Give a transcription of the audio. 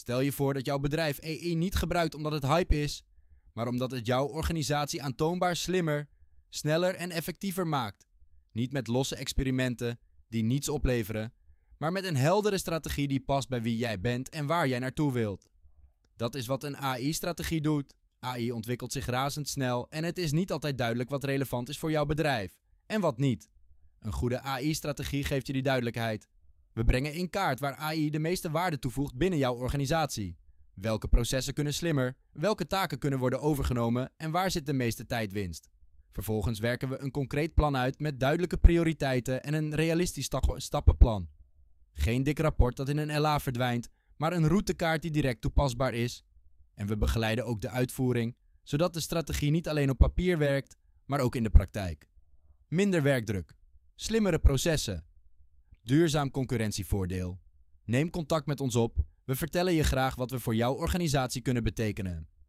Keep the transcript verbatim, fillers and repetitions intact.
Stel je voor dat jouw bedrijf A I niet gebruikt omdat het hype is, maar omdat het jouw organisatie aantoonbaar slimmer, sneller en effectiever maakt. Niet met losse experimenten die niets opleveren, maar met een heldere strategie die past bij wie jij bent en waar jij naartoe wilt. Dat is wat een A I-strategie doet. A I ontwikkelt zich razendsnel en het is niet altijd duidelijk wat relevant is voor jouw bedrijf en wat niet. Een goede A I-strategie geeft je die duidelijkheid. We brengen in kaart waar A I de meeste waarde toevoegt binnen jouw organisatie. Welke processen kunnen slimmer, welke taken kunnen worden overgenomen en waar zit de meeste tijdwinst. Vervolgens werken we een concreet plan uit met duidelijke prioriteiten en een realistisch sta- stappenplan. Geen dik rapport dat in een L A verdwijnt, maar een routekaart die direct toepasbaar is. En we begeleiden ook de uitvoering, zodat de strategie niet alleen op papier werkt, maar ook in de praktijk. Minder werkdruk, slimmere processen, duurzaam concurrentievoordeel. Neem contact met ons op, we vertellen je graag wat we voor jouw organisatie kunnen betekenen.